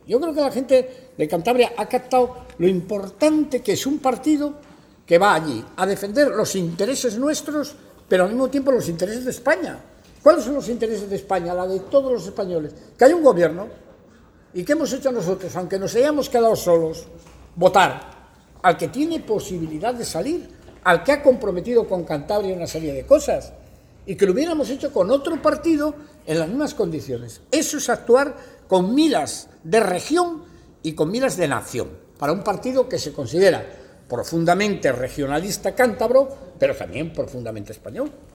Yo creo que la gente de Cantabria ha captado lo importante que es un partido que va allí a defender los intereses nuestros, pero al mismo tiempo los intereses de España. ¿Cuáles son los intereses de España? La de todos los españoles. Que haya un gobierno. ¿Y qué hemos hecho nosotros? Aunque nos hayamos quedado solos, votar al que tiene posibilidad de salir, al que ha comprometido con Cantabria una serie de cosas, y que lo hubiéramos hecho con otro partido en las mismas condiciones. Eso es actuar con miras de región y con miras de nación, para un partido que se considera profundamente regionalista cántabro, pero también profundamente español.